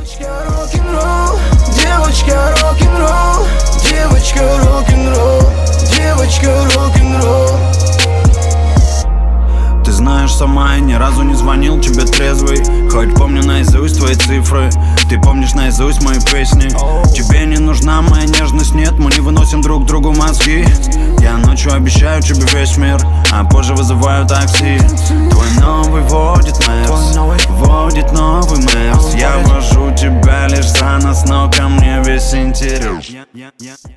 Девочка рок-н-ролл, девочка рок-н-ролл, девочка рок-н-ролл, девочка рок-н-ролл. Ты знаешь сама, я ни разу не звонил тебе трезвый. Хоть помню наизусть твои цифры, ты помнишь наизусть мои песни. Тебе не нужна моя нежность, нет, мы не выносим друг другу мозги. Я ночью обещаю тебе весь мир, а позже вызываю такси. Твой